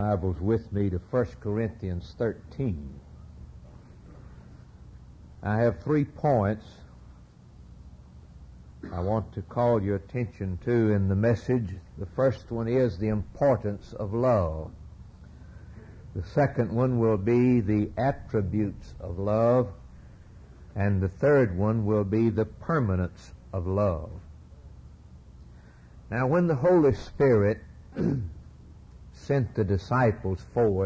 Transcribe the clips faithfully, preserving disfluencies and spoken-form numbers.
Bibles with me to First Corinthians thirteen. I have three points I want to call your attention to in the message. The first one is the importance of love. The second one will be the attributes of love. And the third one will be the permanence of love. Now, when the Holy Spirit sent the disciples forth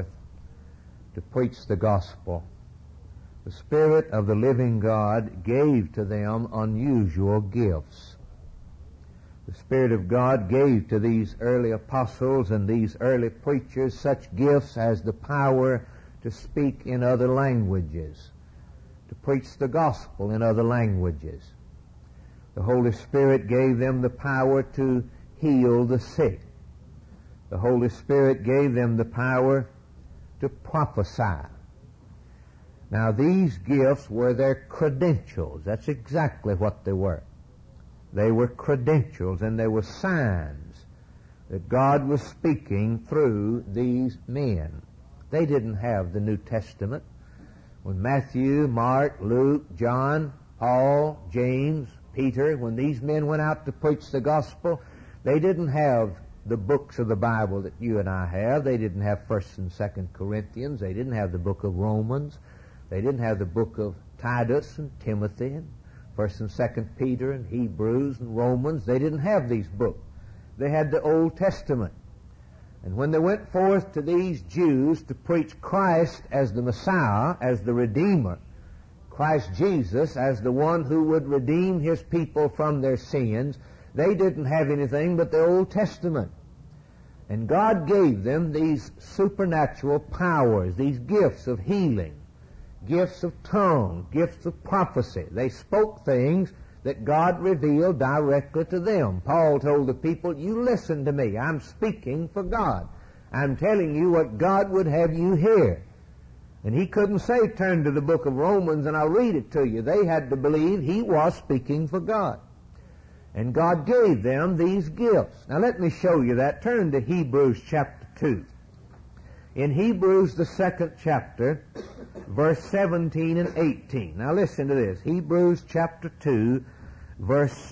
to preach the gospel, the Spirit of the living God gave to them unusual gifts. The Spirit of God gave to these early apostles and these early preachers such gifts as the power to speak in other languages, to preach the gospel in other languages. The Holy Spirit gave them the power to heal the sick. The Holy Spirit gave them the power to prophesy. Now, these gifts were their credentials. That's exactly what they were. They were credentials, and they were signs that God was speaking through these men. They didn't have the New Testament. When Matthew, Mark, Luke, John, Paul, James, Peter, when these men went out to preach the gospel, they didn't have the books of the Bible that you and I have. They didn't have First and Second Corinthians. They didn't have the book of Romans. They didn't have the book of Titus and Timothy and First and Second Peter and Hebrews and Romans. They didn't have these books. They had the Old Testament. And when they went forth to these Jews to preach Christ as the Messiah, as the Redeemer, Christ Jesus as the one who would redeem His people from their sins, they didn't have anything but the Old Testament. And God gave them these supernatural powers, these gifts of healing, gifts of tongue, gifts of prophecy. They spoke things that God revealed directly to them. Paul told the people, you listen to me. I'm speaking for God. I'm telling you what God would have you hear. And he couldn't say, turn to the book of Romans and I'll read it to you. They had to believe he was speaking for God. And God gave them these gifts. Now let me show you that. Turn to Hebrews chapter two. In Hebrews, the second chapter, verse seventeen and eighteen. Now listen to this. Hebrews chapter two, verse,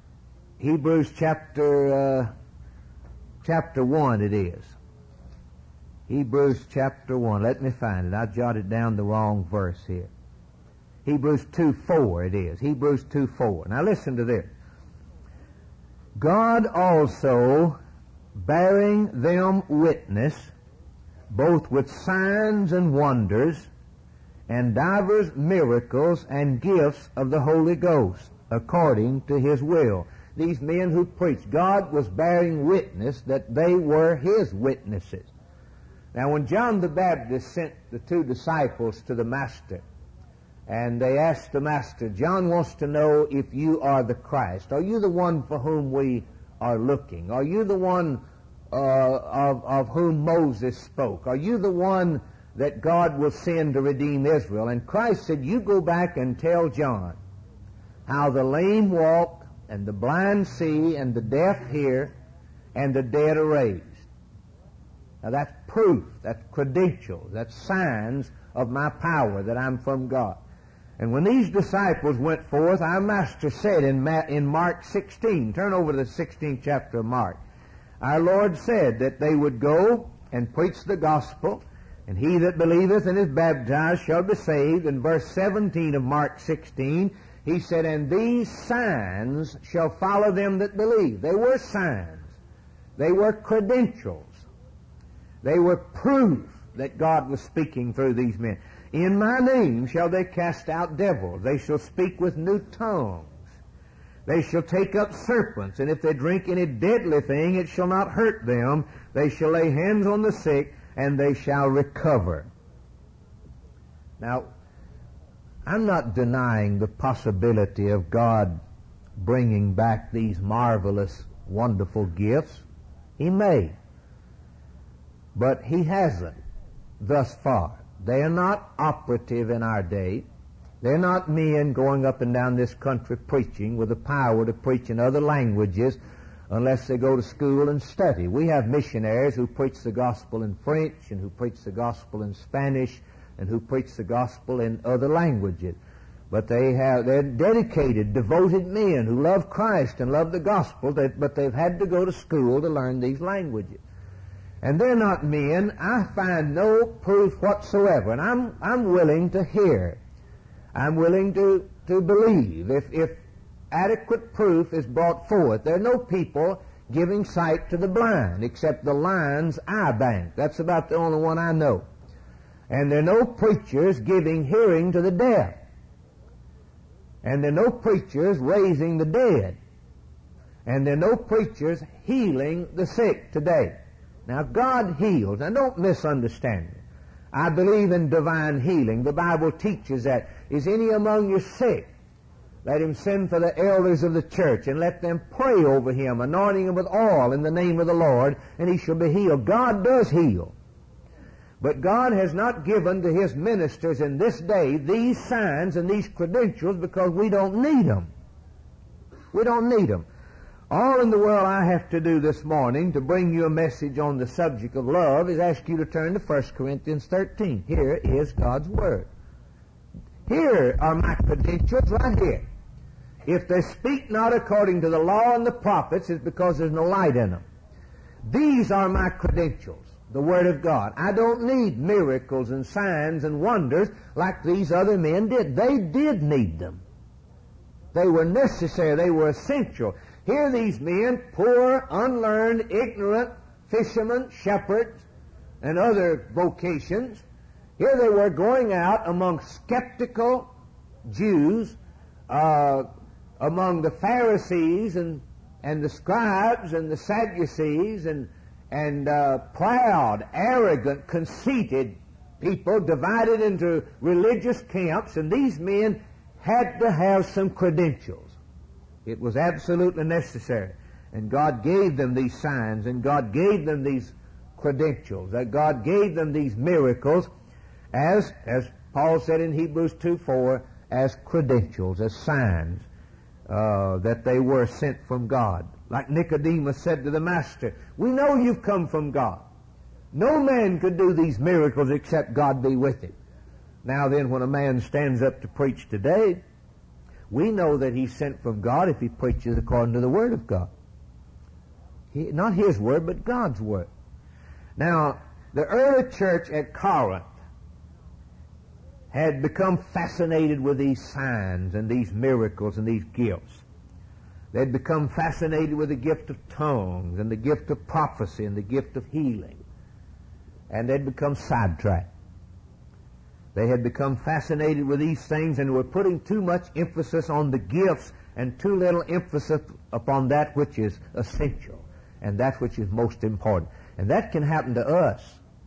Hebrews chapter, uh, chapter one it is. Hebrews chapter one. Let me find it. I jotted down the wrong verse here. Hebrews two four it is. Hebrews two four. Now listen to this. God also bearing them witness, both with signs and wonders, and divers miracles and gifts of the Holy Ghost, according to His will. These men who preached, God was bearing witness that they were His witnesses. Now, when John the Baptist sent the two disciples to the Master, and they asked the Master, John wants to know if you are the Christ. Are you the one for whom we are looking? Are you the one uh, of, of whom Moses spoke? Are you the one that God will send to redeem Israel? And Christ said, you go back and tell John how the lame walk, and the blind see, and the deaf hear, and the dead are raised. Now that's proof, that's credentials, that's signs of my power that I'm from God. And when these disciples went forth, our Master said in, Ma- in Mark sixteen, turn over to the sixteenth chapter of Mark, our Lord said that they would go and preach the gospel, and he that believeth and is baptized shall be saved. In verse seventeen of Mark sixteen, he said, and these signs shall follow them that believe. They were signs. They were credentials. They were proof that God was speaking through these men. In my name shall they cast out devils. They shall speak with new tongues. They shall take up serpents, and if they drink any deadly thing, it shall not hurt them. They shall lay hands on the sick, and they shall recover. Now, I'm not denying the possibility of God bringing back these marvelous, wonderful gifts. He may. But He hasn't thus far. They are not operative in our day. They're not men going up and down this country preaching with the power to preach in other languages unless they go to school and study. We have missionaries who preach the gospel in French and who preach the gospel in Spanish and who preach the gospel in other languages. But they have, they're dedicated, devoted men who love Christ and love the gospel, but they've had to go to school to learn these languages. And they're not men. I find no proof whatsoever, and I'm, I'm willing to hear. I'm willing to, to believe if, if adequate proof is brought forth. There are no people giving sight to the blind except the Lions Eye Bank. That's about the only one I know. And there are no preachers giving hearing to the deaf. And there are no preachers raising the dead. And there are no preachers healing the sick today. Now, God heals. Now, don't misunderstand me. I believe in divine healing. The Bible teaches that. Is any among you sick? Let him send for the elders of the church and let them pray over him, anointing him with oil in the name of the Lord, and he shall be healed. God does heal. But God has not given to his ministers in this day these signs and these credentials because we don't need them. We don't need them. All in the world I have to do this morning to bring you a message on the subject of love is ask you to turn to First Corinthians thirteen. Here is God's Word. Here are my credentials right here. If they speak not according to the law and the prophets, it's because there's no light in them. These are my credentials, the Word of God. I don't need miracles and signs and wonders like these other men did. They did need them. They were necessary. They were essential. Here these men, poor, unlearned, ignorant fishermen, shepherds, and other vocations, here they were going out among skeptical Jews, uh, among the Pharisees and, and the scribes and the Sadducees and, and uh, proud, arrogant, conceited people divided into religious camps, and these men had to have some credentials. It was absolutely necessary. And God gave them these signs, and God gave them these credentials, that God gave them these miracles as, as Paul said in Hebrews two four, as credentials, as signs uh, that they were sent from God. Like Nicodemus said to the Master, we know you've come from God. No man could do these miracles except God be with him. Now then, when a man stands up to preach today, we know that he's sent from God if he preaches according to the Word of God. He, not his Word, but God's Word. Now, the early church at Corinth had become fascinated with these signs and these miracles and these gifts. They'd become fascinated with the gift of tongues and the gift of prophecy and the gift of healing. And they'd become sidetracked. They had become fascinated with these things and were putting too much emphasis on the gifts and too little emphasis upon that which is essential and that which is most important. And that can happen to us.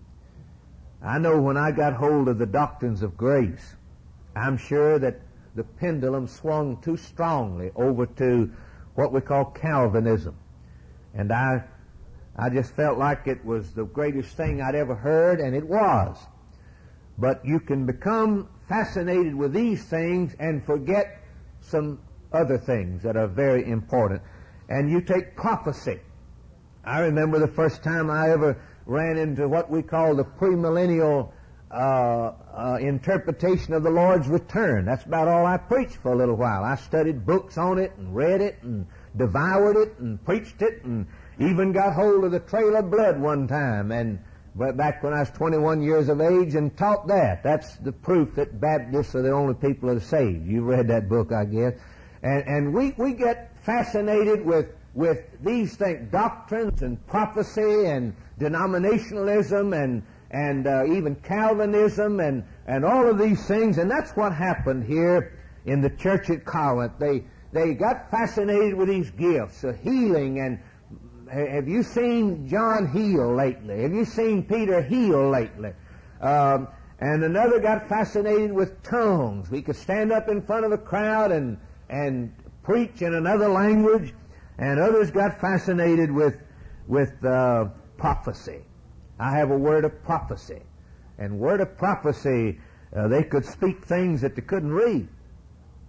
I know when I got hold of the doctrines of grace, I'm sure that the pendulum swung too strongly over to what we call Calvinism. And I, I just felt like it was the greatest thing I'd ever heard, and it was. But you can become fascinated with these things and forget some other things that are very important. And you take prophecy. I remember the first time I ever ran into what we call the premillennial uh, uh, interpretation of the Lord's return. That's about all I preached for a little while. I studied books on it and read it and devoured it and preached it and even got hold of the Trail of Blood one time and but back when I was twenty-one years of age and taught that. That's the proof that Baptists are the only people that are saved. You've read that book, I guess. And, and we, we get fascinated with, with these things, doctrines and prophecy and denominationalism and, and uh, even Calvinism and, and all of these things. And that's what happened here in the church at Corinth. They, they got fascinated with these gifts of healing. And have you seen John heal lately? Have you seen Peter heal lately? Um, and another got fascinated with tongues. We could stand up in front of a crowd and, and preach in another language. And others got fascinated with, with uh, prophecy. I have a word of prophecy. And word of prophecy, uh, they could speak things that they couldn't read.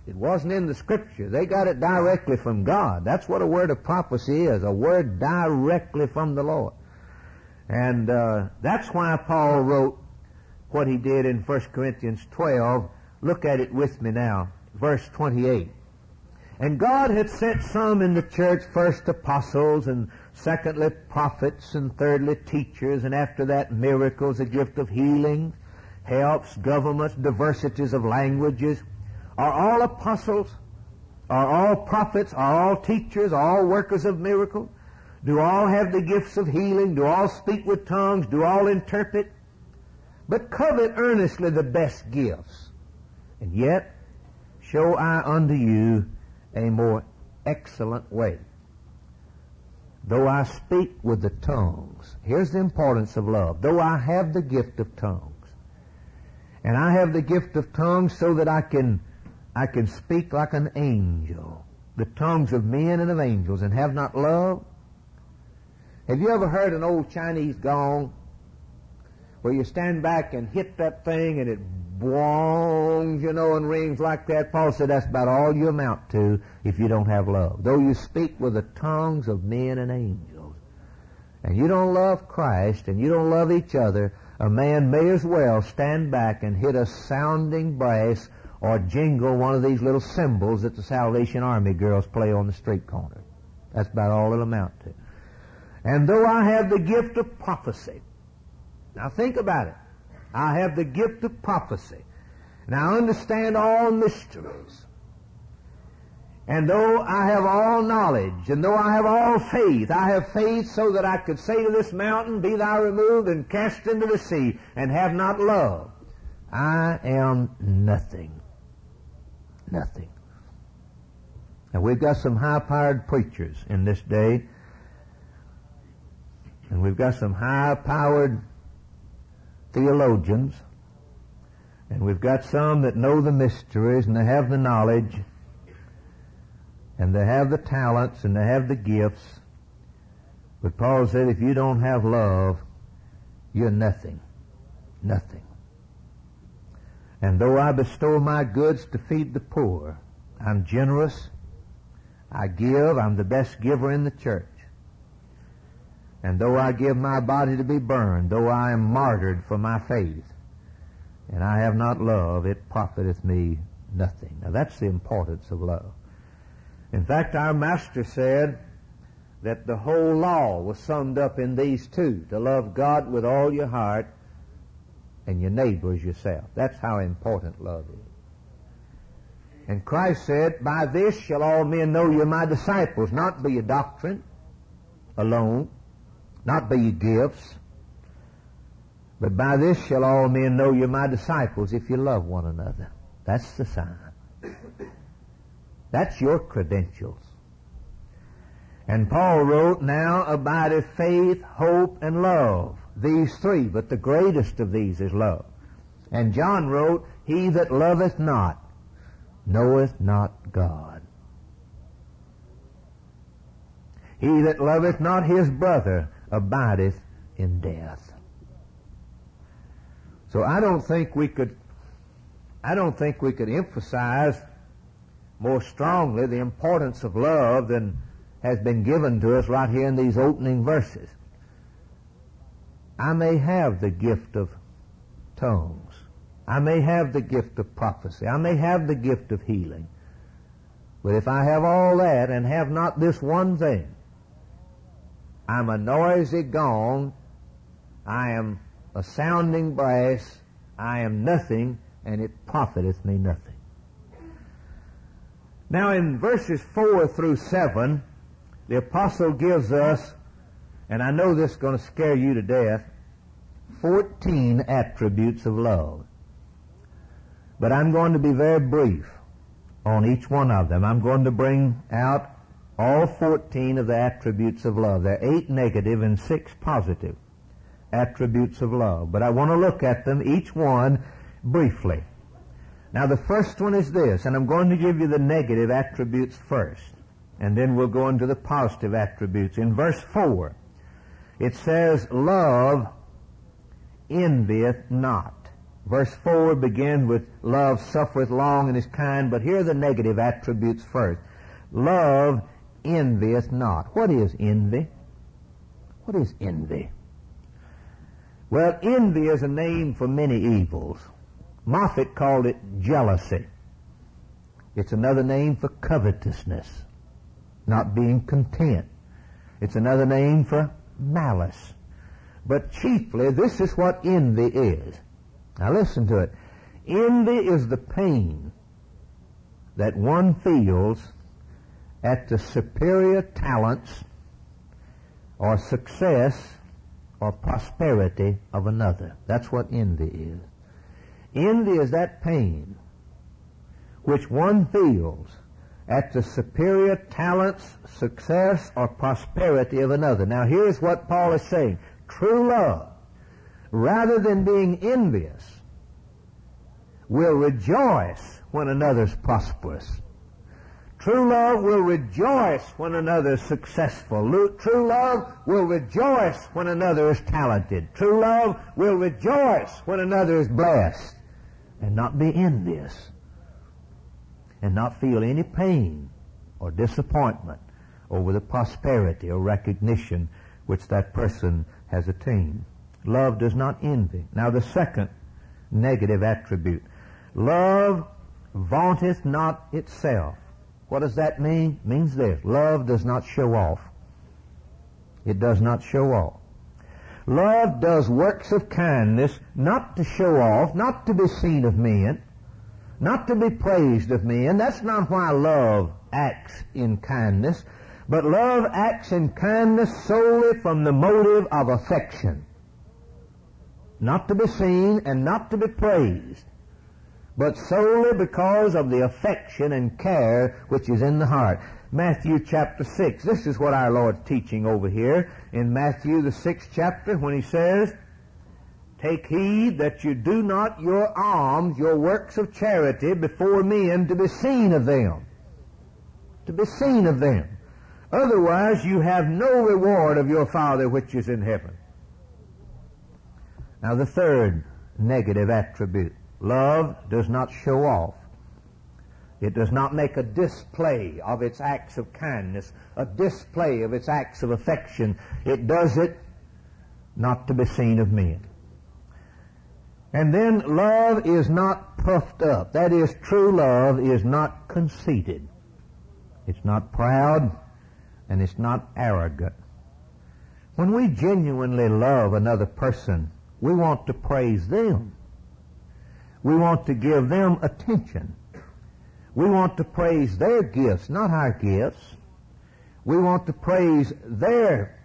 It wasn't in the Scripture. They got it directly from God. That's what a word of prophecy is, a word directly from the Lord. And uh, that's why Paul wrote what he did in First Corinthians twelve. Look at it with me now, verse twenty-eight. And God had sent some in the church, first apostles, and secondly prophets, and thirdly teachers, and after that miracles, a gift of healing, helps, governments, diversities of languages. Are all apostles? Are all prophets? Are all teachers? Are all workers of miracles? Do all have the gifts of healing? Do all speak with tongues? Do all interpret? But covet earnestly the best gifts. And yet show I unto you a more excellent way. Though I speak with the tongues, here's the importance of love. Though I have the gift of tongues, and I have the gift of tongues so that I can I can speak like an angel, the tongues of men and of angels, and have not love. Have you ever heard an old Chinese gong where you stand back and hit that thing and it boongs, you know, and rings like that? Paul said that's about all you amount to if you don't have love. Though you speak with the tongues of men and angels, and you don't love Christ and you don't love each other, a man may as well stand back and hit a sounding brass or jingle one of these little cymbals that the Salvation Army girls play on the street corner. That's about all it'll amount to. And though I have the gift of prophecy, now think about it. I have the gift of prophecy, and I understand all mysteries. And though I have all knowledge, and though I have all faith, I have faith so that I could say to this mountain, be thou removed and cast into the sea, and have not love, I am nothing. Nothing. Now we've got some high-powered preachers in this day, and we've got some high-powered theologians, and we've got some that know the mysteries, and they have the knowledge, and they have the talents, and they have the gifts. But Paul said, if you don't have love, you're nothing. Nothing. And though I bestow my goods to feed the poor, I'm generous, I give, I'm the best giver in the church. And though I give my body to be burned, though I am martyred for my faith, and I have not love, it profiteth me nothing. Now that's the importance of love. In fact, our Master said that the whole law was summed up in these two, to love God with all your heart and your neighbor as yourself. That's how important love is. And Christ said, by this shall all men know you're my disciples, not by your doctrine alone, not by your gifts, but by this shall all men know you're my disciples if you love one another. That's the sign. That's your credentials. And Paul wrote, now abideth faith, hope, and love. These three, but the greatest of these is love. And John wrote, he that loveth not knoweth not God. He that loveth not his brother abideth in death. So I don't think we could, I don't think we could emphasize more strongly the importance of love than has been given to us right here in these opening verses. I may have the gift of tongues. I may have the gift of prophecy. I may have the gift of healing. But if I have all that and have not this one thing, I'm a noisy gong, I am a sounding brass, I am nothing, and it profiteth me nothing. Now in verses four through seven, the apostle gives us, and I know this is going to scare you to death, fourteen attributes of love. But I'm going to be very brief on each one of them. I'm going to bring out all fourteen of the attributes of love. There are eight negative and six positive attributes of love. But I want to look at them, each one, briefly. Now the first one is this, and I'm going to give you the negative attributes first, and then we'll go into the positive attributes. In verse four, it says, love envieth not. Verse four begins with love suffereth long and is kind, but here are the negative attributes first. Love envieth not. What is envy? What is envy? Well, envy is a name for many evils. Moffat called it jealousy. It's another name for covetousness, not being content. It's another name for malice. But chiefly, this is what envy is. Now listen to it. Envy is the pain that one feels at the superior talents or success or prosperity of another. That's what envy is. Envy is that pain which one feels at the superior talents, success, or prosperity of another. Now here's what Paul is saying. True love, rather than being envious, will rejoice when another's prosperous. True love will rejoice when another is successful. True love will rejoice when another is talented. True love will rejoice when another is blessed, and not be envious, and not feel any pain or disappointment over the prosperity or recognition which that person has attained. Love does not envy. Now the second negative attribute. Love vaunteth not itself. What does that mean? It means this. Love does not show off. It does not show off. Love does works of kindness not to show off, not to be seen of men, not to be praised of men. That's not why love acts in kindness. But love acts in kindness solely from the motive of affection. Not to be seen and not to be praised, but solely because of the affection and care which is in the heart. Matthew chapter six. This is what our Lord's teaching over here in Matthew the sixth chapter when he says, take heed that you do not your alms, your works of charity before men to be seen of them. To be seen of them. Otherwise you have no reward of your Father which is in heaven. Now the third negative attribute. Love does not show off. It does not make a display of its acts of kindness, a display of its acts of affection. It does it not to be seen of men. And then love is not puffed up. That is, true love is not conceited. It's not proud, and it's not arrogant. When we genuinely love another person, we want to praise them. We want to give them attention. We want to praise their gifts, not our gifts. We want to praise their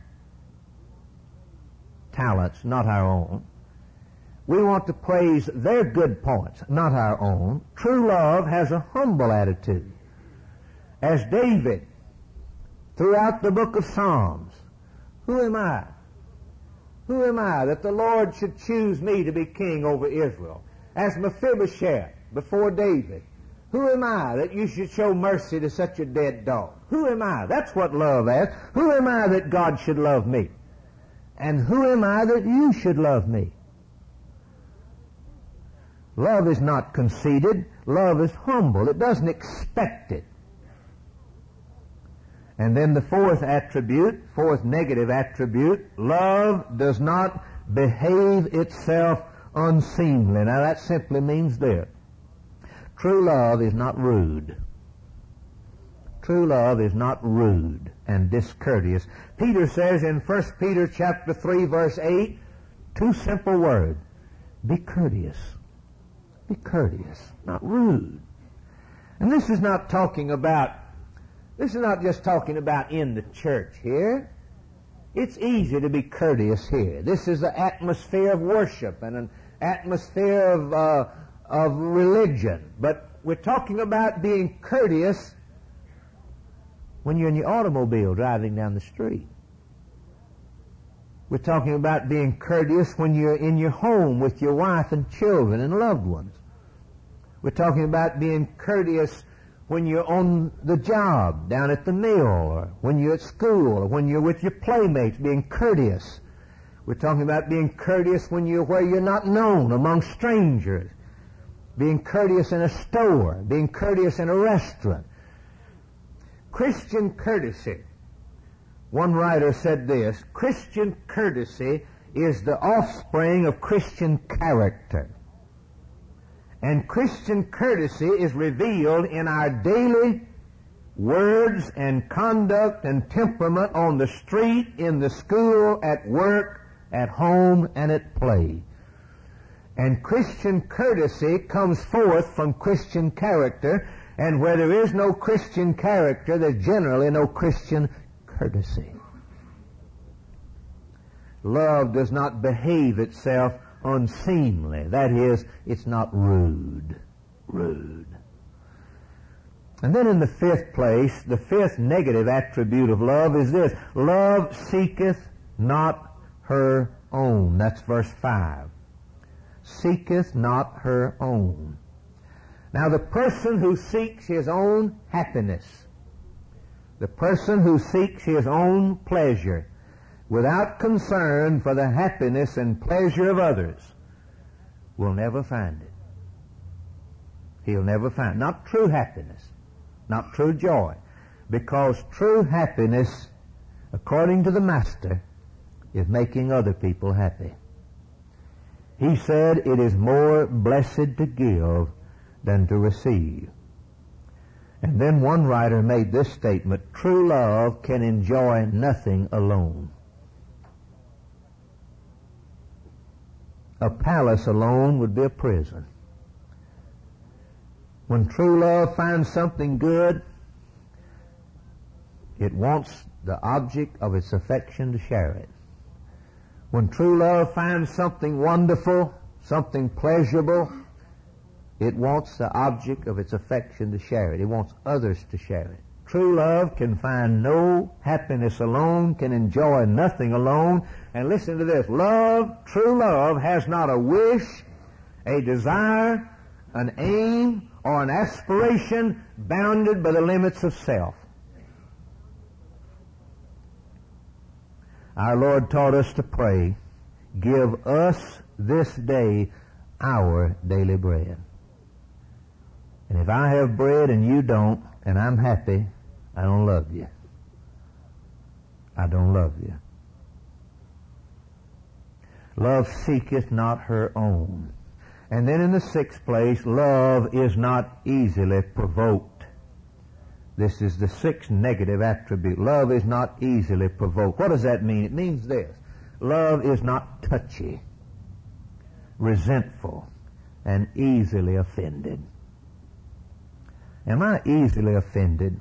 talents, not our own. We want to praise their good points, not our own. True love has a humble attitude. As David, throughout the book of Psalms, who am I? Who am I that the Lord should choose me to be king over Israel? As Mephibosheth before David, who am I that you should show mercy to such a dead dog? Who am I? That's what love is. Who am I that God should love me? And who am I that you should love me? Love is not conceited. Love is humble. It doesn't expect it. And then the fourth attribute, fourth negative attribute, love does not behave itself unseemly. Now that simply means this. True love is not rude. True love is not rude and discourteous. Peter says in First Peter chapter three verse eight, two simple words. Be courteous. Be courteous, not rude. And this is not talking about, this is not just talking about in the church here. It's easy to be courteous here. This is an atmosphere of worship and an atmosphere of, uh, of religion. But we're talking about being courteous when you're in your automobile driving down the street. We're talking about being courteous when you're in your home with your wife and children and loved ones. We're talking about being courteous when you're on the job, down at the mill, or when you're at school, or when you're with your playmates, being courteous. We're talking about being courteous when you're where you're not known, among strangers. Being courteous in a store. Being courteous in a restaurant. Christian courtesy. One writer said this, Christian courtesy is the offspring of Christian character. And Christian courtesy is revealed in our daily words and conduct and temperament on the street, in the school, at work, at home, and at play. And Christian courtesy comes forth from Christian character, and where there is no Christian character, there's generally no Christian courtesy. Love does not behave itself unseemly. That is, it's not rude. Rude. And then in the fifth place, the fifth negative attribute of love is this. Love seeketh not her own. That's verse five. Seeketh not her own. Now the person who seeks his own happiness, the person who seeks his own pleasure, without concern for the happiness and pleasure of others, will never find it. He'll never find it. Not true happiness, not true joy, because true happiness, according to the Master, is making other people happy. He said it is more blessed to give than to receive. And then one writer made this statement, true love can enjoy nothing alone. A palace alone would be a prison. When true love finds something good, it wants the object of its affection to share it. When true love finds something wonderful, something pleasurable, it wants the object of its affection to share it. It wants others to share it. True love can find no happiness alone, can enjoy nothing alone. And listen to this. Love, true love, has not a wish, a desire, an aim, or an aspiration bounded by the limits of self. Our Lord taught us to pray, give us this day our daily bread. And if I have bread and you don't, and I'm happy, I don't love you. I don't love you. Love seeketh not her own. And then in the sixth place, love is not easily provoked. This is the sixth negative attribute. Love is not easily provoked. What does that mean? It means this. Love is not touchy, resentful, and easily offended. Am I easily offended?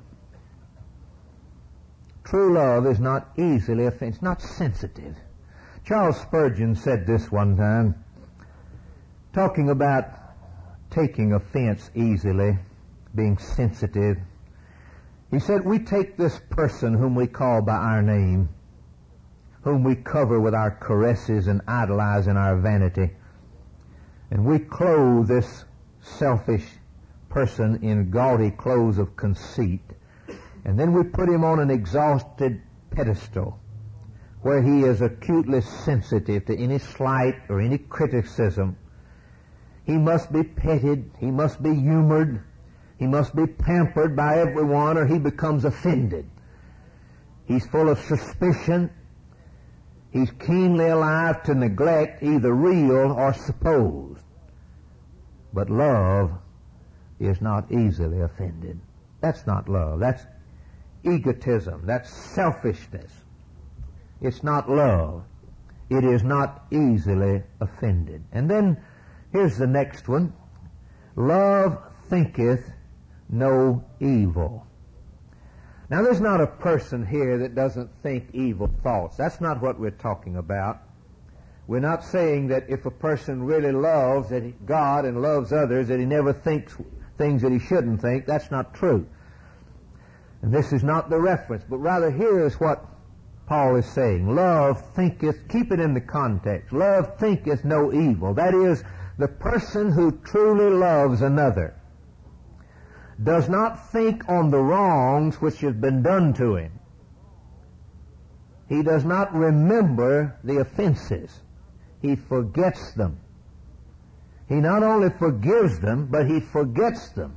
True love is not easily offended. It's not sensitive. Charles Spurgeon said this one time, talking about taking offense easily, being sensitive. He said, we take this person whom we call by our name, whom we cover with our caresses and idolize in our vanity, and we clothe this selfish person in gaudy clothes of conceit, and then we put him on an exalted pedestal where he is acutely sensitive to any slight or any criticism. He must be petted, he must be humored, he must be pampered by everyone, or he becomes offended. He's full of suspicion. He's keenly alive to neglect, either real or supposed. But love is not easily offended. That's not love. That's egotism. That's selfishness. It's not love. It is not easily offended. And then here's the next one. Love thinketh no evil. Now there's not a person here that doesn't think evil thoughts. That's not what we're talking about. We're not saying that if a person really loves that he, God and loves others, that he never thinks things that he shouldn't think. That's not true. And this is not the reference, but rather here is what Paul is saying. Love thinketh, keep it in the context, love thinketh no evil. That is, the person who truly loves another does not think on the wrongs which have been done to him. He does not remember the offenses. He forgets them. He not only forgives them, but he forgets them.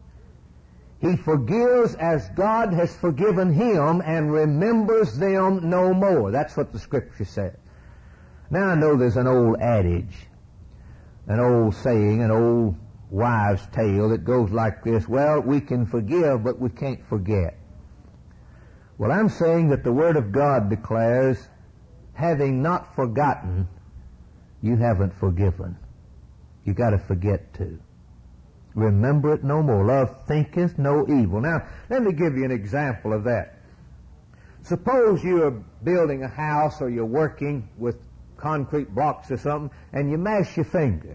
He forgives as God has forgiven him and remembers them no more. That's what the Scripture says. Now I know there's an old adage, an old saying, an old wives' tale that goes like this: well, we can forgive, but we can't forget. Well, I'm saying that the Word of God declares, having not forgotten, you haven't forgiven. You got to forget too. Remember it no more. Love thinketh no evil. Now, let me give you an example of that. Suppose you are building a house or you're working with concrete blocks or something, and you mash your finger.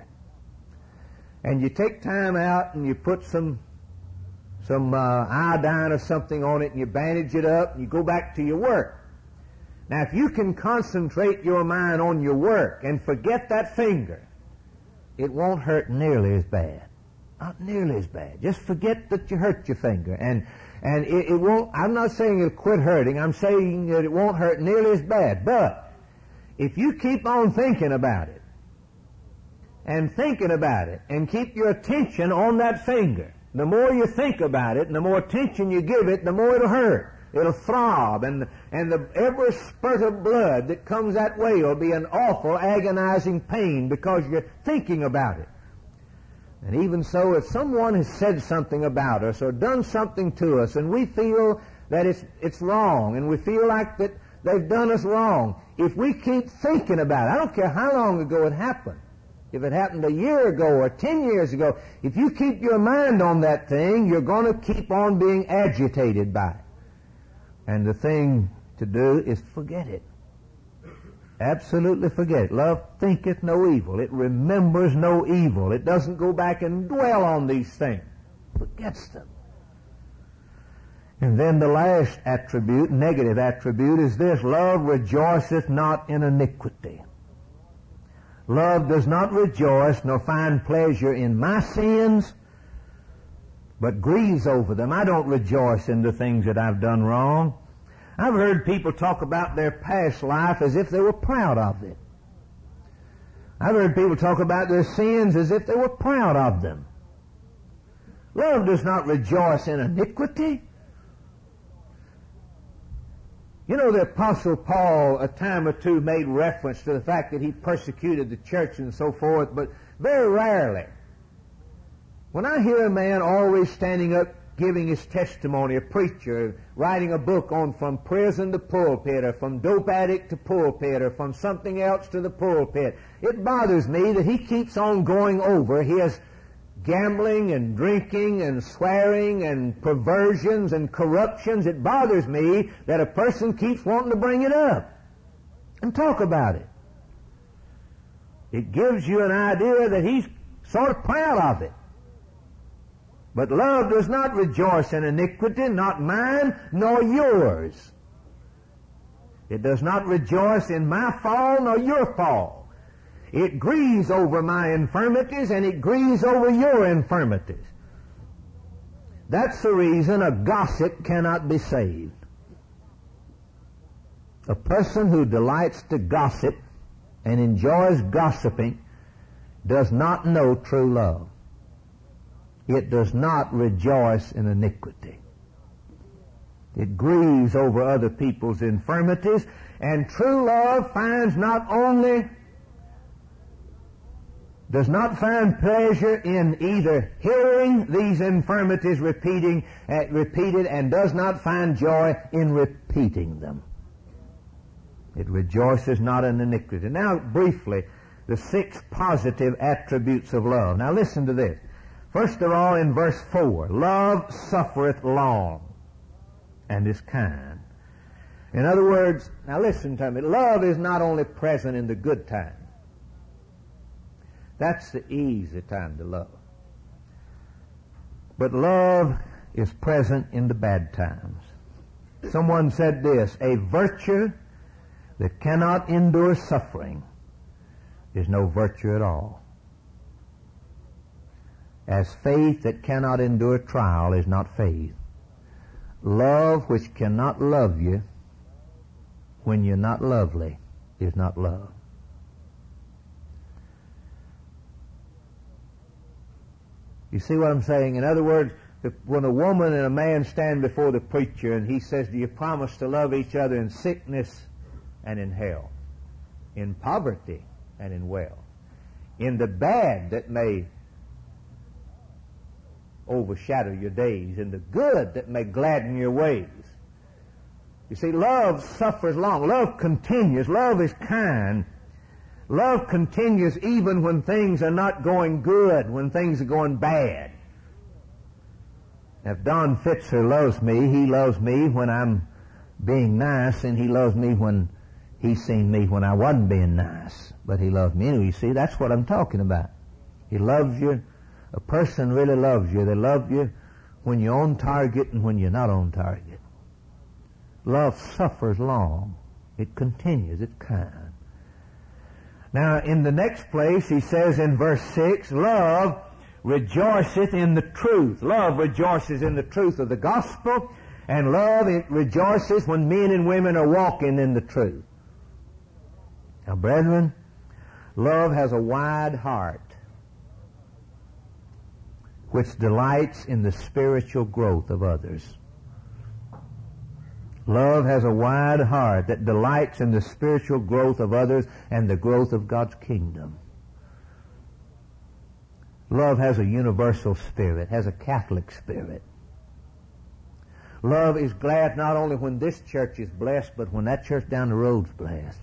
And you take time out and you put some some uh, iodine or something on it and you bandage it up and you go back to your work. Now, if you can concentrate your mind on your work and forget that finger, it won't hurt nearly as bad. Not nearly as bad. Just forget that you hurt your finger. And and it, it won't, I'm not saying it'll quit hurting. I'm saying that it won't hurt nearly as bad. But if you keep on thinking about it, and thinking about it, and keep your attention on that finger, the more you think about it, and the more attention you give it, the more it'll hurt. It'll throb, and, and the, every spurt of blood that comes that way will be an awful, agonizing pain because you're thinking about it. And even so, if someone has said something about us or done something to us, and we feel that it's, it's wrong, and we feel like that they've done us wrong, if we keep thinking about it, I don't care how long ago it happened, if it happened a year ago or ten years ago, if you keep your mind on that thing, you're going to keep on being agitated by it. And the thing to do is forget it. Absolutely forget it. Love thinketh no evil. It remembers no evil. It doesn't go back and dwell on these things. It forgets them. And then the last attribute, negative attribute, is this: love rejoiceth not in iniquity. Love does not rejoice nor find pleasure in my sins, but grieves over them. I don't rejoice in the things that I've done wrong. I've heard people talk about their past life as if they were proud of it. I've heard people talk about their sins as if they were proud of them. Love does not rejoice in iniquity. You know, the Apostle Paul a time or two made reference to the fact that he persecuted the church and so forth, but very rarely. When I hear a man always standing up giving his testimony, a preacher writing a book on from prison to pulpit, or from dope addict to pulpit, or from something else to the pulpit, it bothers me that he keeps on going over his gambling and drinking and swearing and perversions and corruptions. It bothers me that a person keeps wanting to bring it up and talk about it. It gives you an idea that he's sort of proud of it. But love does not rejoice in iniquity, not mine nor yours. It does not rejoice in my fall nor your fall. It grieves over my infirmities, and it grieves over your infirmities. That's the reason a gossip cannot be saved. A person who delights to gossip and enjoys gossiping does not know true love. It does not rejoice in iniquity. It grieves over other people's infirmities, and true love finds not only, does not find pleasure in either hearing these infirmities repeating, uh, repeated, and does not find joy in repeating them. It rejoices not in iniquity. Now, briefly, the six positive attributes of love. Now, listen to this. First of all, in verse four, love suffereth long and is kind. In other words, now listen to me, love is not only present in the good times. That's the easy time to love. But love is present in the bad times. Someone said this: a virtue that cannot endure suffering is no virtue at all. As faith that cannot endure trial is not faith. Love which cannot love you when you're not lovely is not love. You see what I'm saying? In other words, if, when a woman and a man stand before the preacher and he says, do you promise to love each other in sickness and in health, in poverty and in wealth, in the bad that may overshadow your days, in the good that may gladden your ways? You see, love suffers long. Love continues. Love is kind. Love continues even when things are not going good, when things are going bad. If Don Fitzer loves me, he loves me when I'm being nice, and he loves me when he's seen me when I wasn't being nice. But he loves me anyway. You see, that's what I'm talking about. He loves you. A person really loves you. They love you when you're on target and when you're not on target. Love suffers long. It continues. It's kind. Now, in the next place, he says in verse six, love rejoiceth in the truth. Love rejoices in the truth of the gospel, and love it rejoices when men and women are walking in the truth. Now, brethren, love has a wide heart which delights in the spiritual growth of others. Love has a wide heart that delights in the spiritual growth of others and the growth of God's kingdom. Love has a universal spirit, has a Catholic spirit. Love is glad not only when this church is blessed, but when that church down the road's blessed.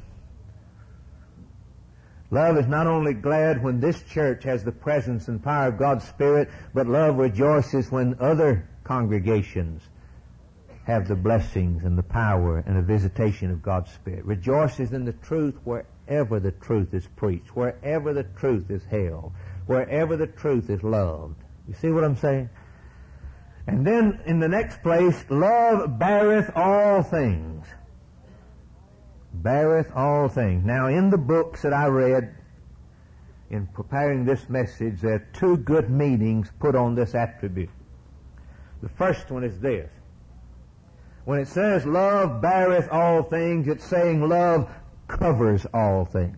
Love is not only glad when this church has the presence and power of God's Spirit, but love rejoices when other congregations have the blessings and the power and the visitation of God's Spirit. Rejoices in the truth wherever the truth is preached, wherever the truth is held, wherever the truth is loved. You see what I'm saying? And then in the next place, love beareth all things. Beareth all things. Now, in the books that I read in preparing this message, there are two good meanings put on this attribute. The first one is this. When it says love beareth all things, it's saying love covers all things.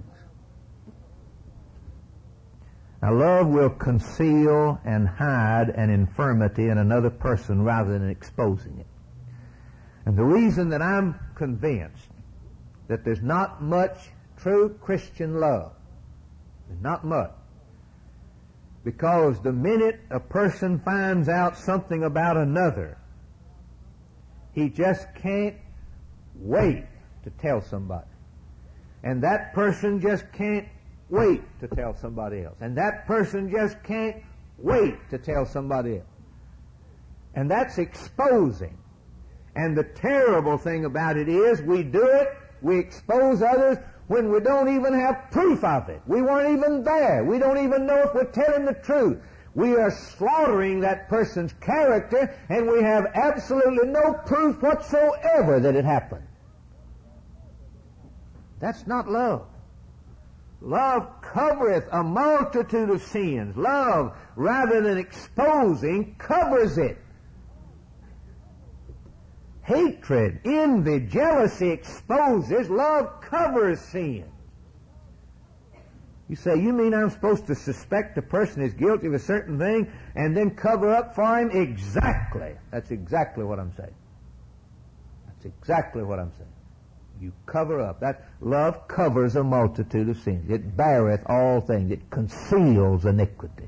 Now, love will conceal and hide an infirmity in another person rather than exposing it. And the reason that I'm convinced that there's not much true Christian love, there's not much, because the minute a person finds out something about another, he just can't wait to tell somebody. And that person just can't wait to tell somebody else. And that person just can't wait to tell somebody else. And that's exposing. And the terrible thing about it is we do it, we expose others when we don't even have proof of it. We weren't even there. We don't even know if we're telling the truth. We are slaughtering that person's character, and we have absolutely no proof whatsoever that it happened. That's not love. Love covereth a multitude of sins. Love, rather than exposing, covers it. Hatred, envy, jealousy exposes. Love covers sin. You say, you mean I'm supposed to suspect a person is guilty of a certain thing and then cover up for him? Exactly. That's exactly what I'm saying. That's exactly what I'm saying. You cover up. That love covers a multitude of sins. It beareth all things. It conceals iniquity.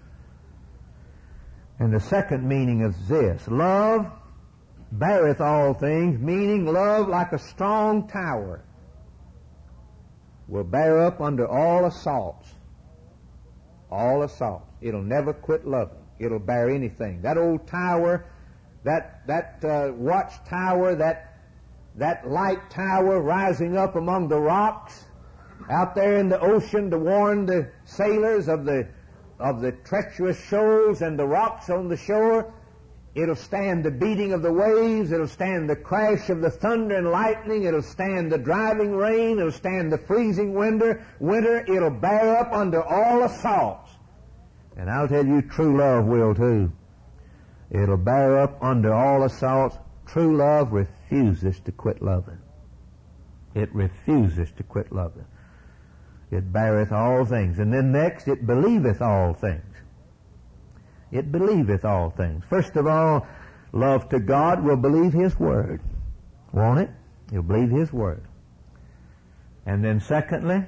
And the second meaning is this. Love beareth all things, meaning love, like a strong tower, will bear up under all assaults. All assaults. It'll never quit loving. It'll bear anything. That old tower, that that uh, watch tower, that that light tower rising up among the rocks out there in the ocean to warn the sailors of the of the treacherous shoals and the rocks on the shore. It'll stand the beating of the waves. It'll stand the crash of the thunder and lightning. It'll stand the driving rain. It'll stand the freezing winter. Winter. It'll bear up under all assaults. And I'll tell you, true love will too. It'll bear up under all assaults. True love refuses to quit loving. It refuses to quit loving. It beareth all things. And then next, it believeth all things. It believeth all things. First of all, love to God will believe His Word. Won't it? You'll believe His Word. And then secondly,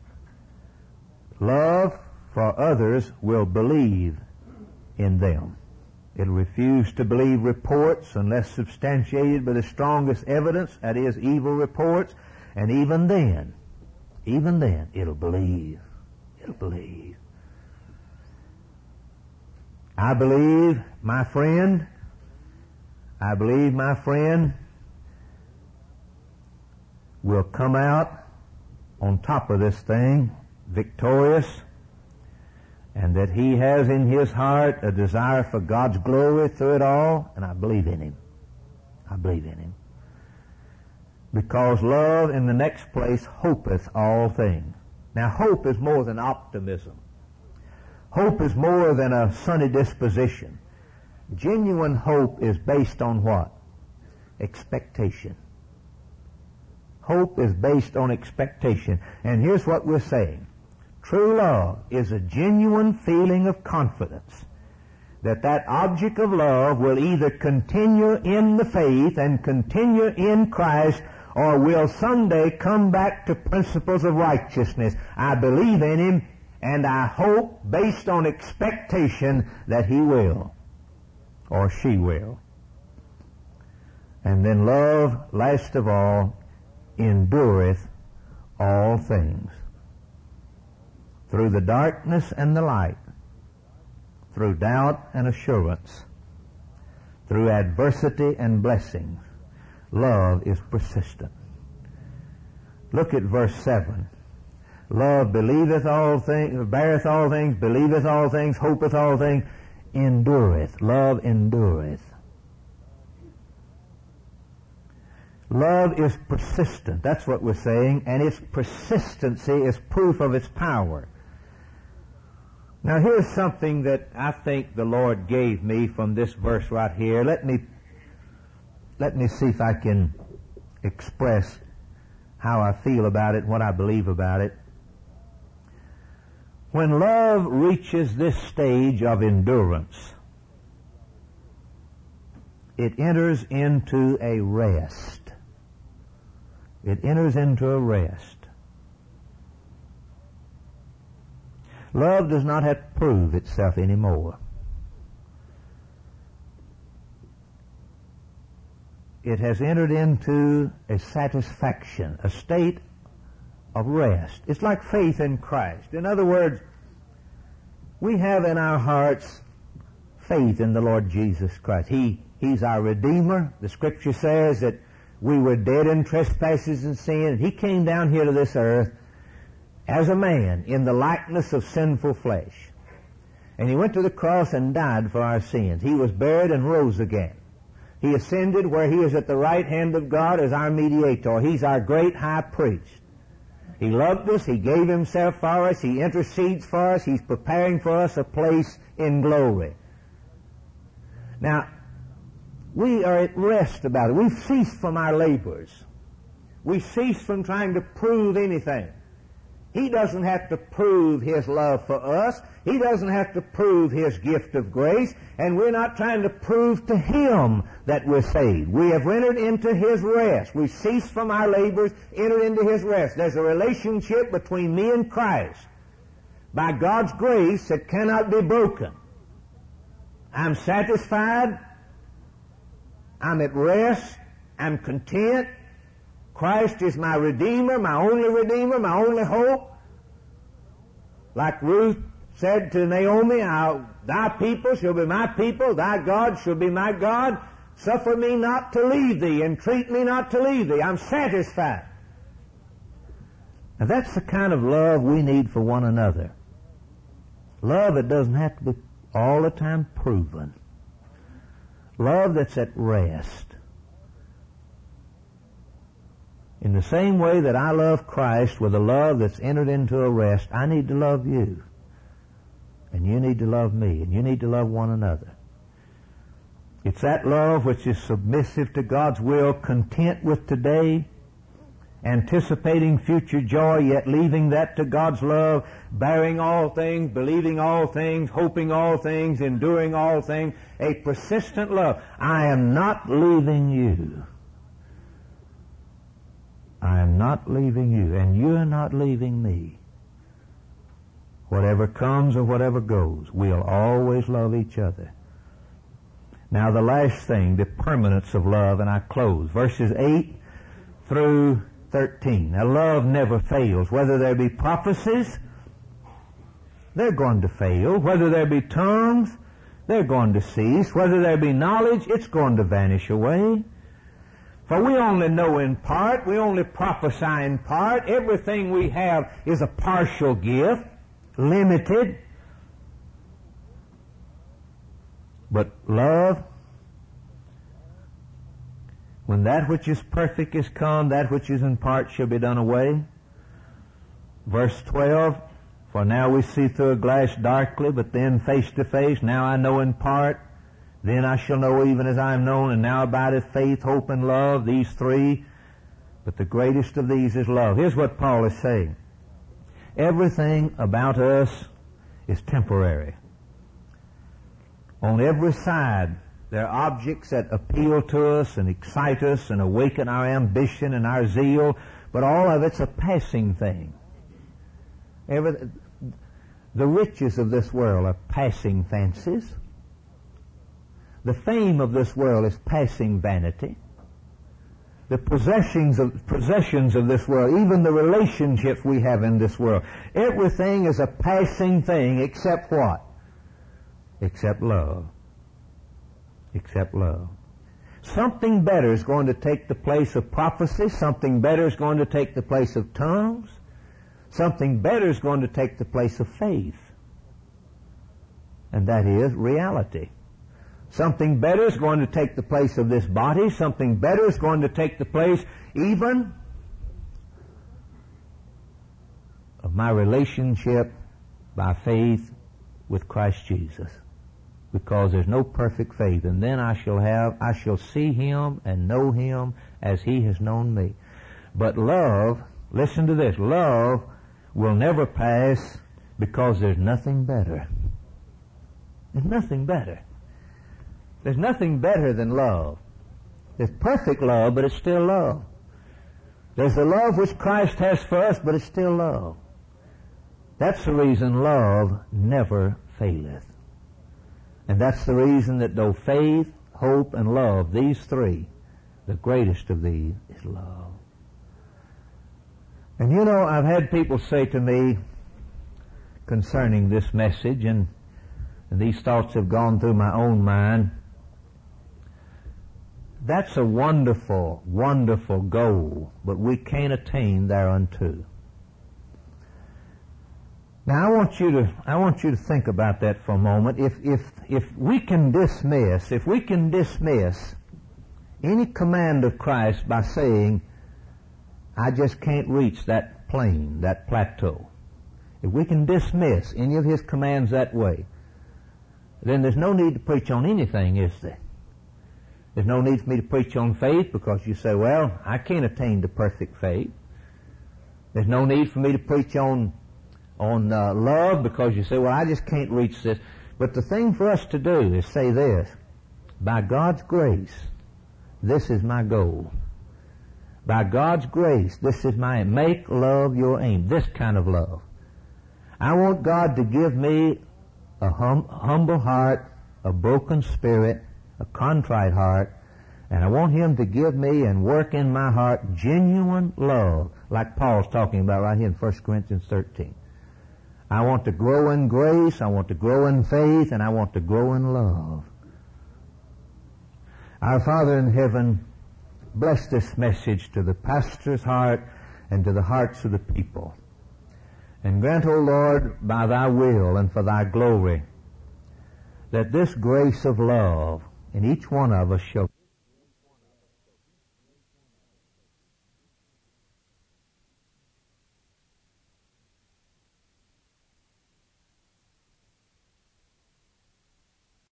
love for others will believe in them. It'll refuse to believe reports unless substantiated by the strongest evidence, that is, evil reports. And even then, even then, it'll believe. It'll believe. I believe, my friend, I believe my friend will come out on top of this thing victorious, and that he has in his heart a desire for God's glory through it all, and I believe in him. I believe in him. Because love, in the next place, hopeth all things. Now, hope is more than optimism. Hope is more than a sunny disposition. Genuine hope is based on what? Expectation. Hope is based on expectation. And here's what we're saying. True love is a genuine feeling of confidence that that object of love will either continue in the faith and continue in Christ, or will someday come back to principles of righteousness. I believe in Him, and I hope, based on expectation, that He will, or she will. And then love, last of all, endureth all things. Through the darkness and the light, through doubt and assurance, through adversity and blessings, love is persistent. Look at verse seven. Love believeth all things, beareth all things, believeth all things, hopeth all things, endureth. Love endureth. Love is persistent. That's what we're saying. And its persistency is proof of its power. Now here's something that I think the Lord gave me from this verse right here. Let me, let me see if I can express how I feel about it, what I believe about it. When love reaches this stage of endurance, it enters into a rest. It enters into a rest. Love does not have to prove itself anymore. It has entered into a satisfaction, a state of rest. It's like faith in Christ. In other words, we have in our hearts faith in the Lord Jesus Christ. He, He's our Redeemer. The Scripture says that we were dead in trespasses and sin, and He came down here to this earth as a man in the likeness of sinful flesh. And He went to the cross and died for our sins. He was buried and rose again. He ascended where He is at the right hand of God as our mediator. He's our great high priest. He loved us. He gave Himself for us. He intercedes for us. He's preparing for us a place in glory. Now, we are at rest about it. We've ceased from our labors. We've ceased from trying to prove anything. He doesn't have to prove His love for us. He doesn't have to prove His gift of grace. And we're not trying to prove to Him that we're saved. We have entered into His rest. We've ceased from our labors, entered into His rest. There's a relationship between me and Christ, by God's grace, that cannot be broken. I'm satisfied. I'm at rest. I'm content. Christ is my Redeemer, my only Redeemer, my only hope. Like Ruth said to Naomi, thy people shall be my people, thy God shall be my God. Suffer me not to leave thee, entreat me not to leave thee. I'm satisfied. Now that's the kind of love we need for one another. Love that doesn't have to be all the time proven. Love that's at rest. In the same way that I love Christ with a love that's entered into a rest, I need to love you. And you need to love me. And you need to love one another. It's that love which is submissive to God's will, content with today, anticipating future joy, yet leaving that to God's love, bearing all things, believing all things, hoping all things, enduring all things, a persistent love. I am not leaving you. I am not leaving you, and you're not leaving me. Whatever comes or whatever goes, we'll always love each other. Now the last thing, the permanence of love, and I close. Verses eight through thirteen. Now love never fails. Whether there be prophecies, they're going to fail. Whether there be tongues, they're going to cease. Whether there be knowledge, it's going to vanish away. For we only know in part, we only prophesy in part. Everything we have is a partial gift, limited. But love, when that which is perfect is come, that which is in part shall be done away. Verse twelve, for now we see through a glass darkly, but then face to face. Now I know in part, then I shall know even as I am known. And now abideth faith, hope, and love, these three. But the greatest of these is love. Here's what Paul is saying. Everything about us is temporary. On every side, there are objects that appeal to us and excite us and awaken our ambition and our zeal, but all of it's a passing thing. Every, the riches of this world are passing fancies. The fame of this world is passing vanity. The possessions of, possessions of this world, even the relationships we have in this world, everything is a passing thing except what? Except love. Except love. Something better is going to take the place of prophecy. Something better is going to take the place of tongues. Something better is going to take the place of faith. And that is reality. Something better is going to take the place of this body. Something better is going to take the place even of my relationship by faith with Christ Jesus. Because there's no perfect faith. And then I shall have, I shall see Him and know Him as He has known me. But love, listen to this, love will never pass because there's nothing better. There's nothing better. There's nothing better than love. There's perfect love, but it's still love. There's the love which Christ has for us, but it's still love. That's the reason love never faileth. And that's the reason that though faith, hope, and love, these three, the greatest of these is love. And you know, I've had people say to me concerning this message, and, and these thoughts have gone through my own mind, that's a wonderful, wonderful goal, but we can't attain thereunto. Now I want you to, I want you to think about that for a moment. If, if, if we can dismiss, if we can dismiss any command of Christ by saying, I just can't reach that plane, that plateau. If we can dismiss any of His commands that way, then there's no need to preach on anything, is there? There's no need for me to preach on faith because you say, well, I can't attain to perfect faith. There's no need for me to preach on on uh, love because you say, well, I just can't reach this. But the thing for us to do is say this, by God's grace, this is my goal. By God's grace, this is my aim. Make love your aim. This kind of love. I want God to give me a hum- humble heart, a broken spirit, a contrite heart, and I want Him to give me and work in my heart genuine love, like Paul's talking about right here in First Corinthians thirteen. I want to grow in grace, I want to grow in faith, and I want to grow in love. Our Father in heaven, bless this message to the pastor's heart and to the hearts of the people. And grant, O Lord, by Thy will and for Thy glory, that this grace of love in each one of us shall